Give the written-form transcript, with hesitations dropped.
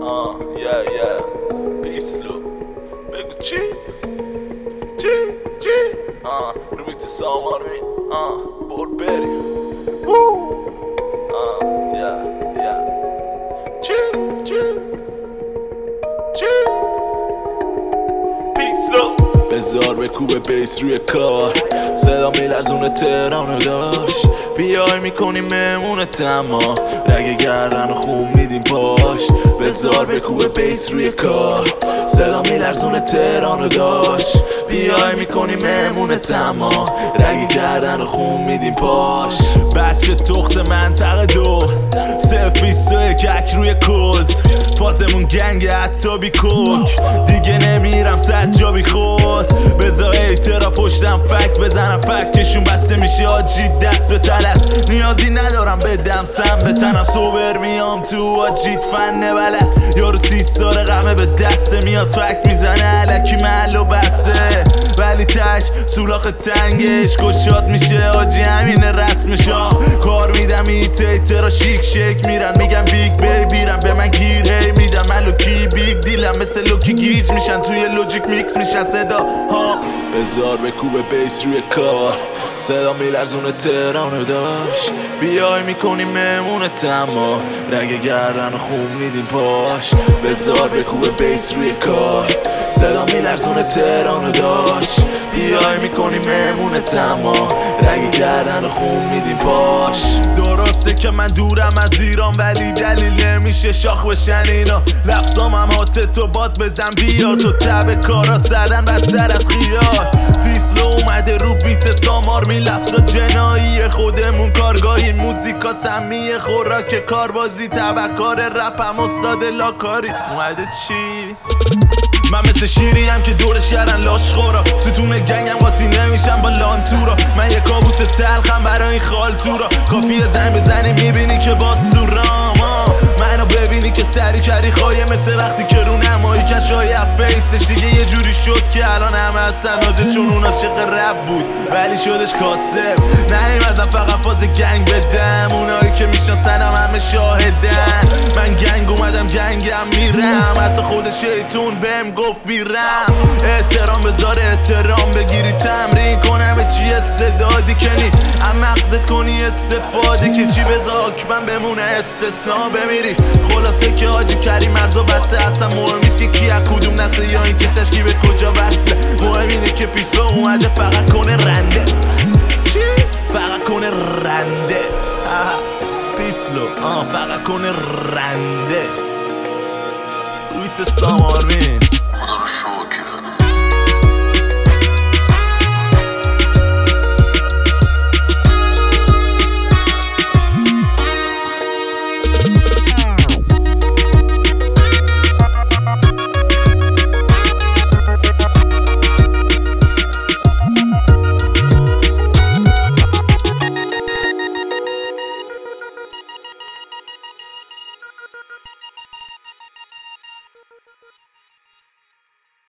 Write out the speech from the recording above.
yeah پیسلو بگو چی رو بیت سامار می بر بریم چی پیسلو بذار بکوبه بیس روی کار صدا میلرزونه تهرانو داشت بیای میکنیم مهمونت اما رگ گردن و خون میدیم پاش بذار بکوبه بیس روی کار صدا میلرزونه تهرانو داشت بیای میکنیم مهمونت اما رگ گردن و خون میدیم پاش بچه تخت منطقه دور سفیستو کک روی کلز فازمون گنگ حتی بی کوک دیگه نمیرم سجابی خود بذار ایترا پشتم فک بزنم فکشون بسته میشه آجی دست به تلست نیازی ندارم بدم سم به تنم سوبر میام تو آجیت فنه بلد یارو سیستاره غمه به دسته میاد فک میزنه علکی محل و بسته ولی تش سولاخ تنگش گشاد میشه آجی همینه رسمشا کار میدم ایترا شیک شک میرن میگم بیگ بیرم به من گیر هی میدم من لوکی بیگ دیلم مثل لوکی گیج میشن توی لوجیک میکس میشن صدا ها بذار بکوبه بیس روی کار صدا میلرزونه تهرانو داشت بیای میکنیم مهمونت اما رگ گردن و خون میدیم پاش بذار بکوبه بیس روی کار صدا میلرزونه تهرانو داشت بیای میکنیم مهمونت اما رگ گردن و خون میدیم پاش درسته که من دورم از ایران ولی دلیل نمیشه شاخ بشن اینا لفظام هم هاتتو باد بزن بیار تو تب کارات زدن بدتر از خیار پیسلو اومده رو بیت سامار می لفظا جنایی خودمون کارگاهی موزیکا سمیه خوراک کاربازی تبکار رپم استاد لاکاری اومده چی؟ من مثل شیری هم که دور شهرن لاش خورا ستون گنگم قاطی نمیشم با لانتورا من یه کابوس تلخم برای این خالتورا کافیه زنگ بزنی میبینی که باز تو راما منو ببینی که سری کردی خواهی مثل وقتی که رو نمایی کشای فیسش دیگه یه جوری شد که الان همه هستن آجه چون اون عاشق رپ بود ولی شدش کاسب نیومدم فقط فاز گنگ بدم اونایی که میشناسنم همه شاهدن من گنگ اومدم گنگم میرم حتی خود شیطون بهم گفت میرم احترام بذار احترام بگیری تمرین کنم چی استعدادی کنی هم مغزت کنی استفاده که چی بذار من بمونه استثنا بمیری خلاصه که حاجی کریم مرزا بسته اصلا مهم نیست که کی از کدوم نسله یا این که تشکیل کجا وصله مهم اینه که پیسلو اومده فقط کنه رنده چی؟ فقط کنه رنده پیسلو فقط کنه رنده رویت سامار مین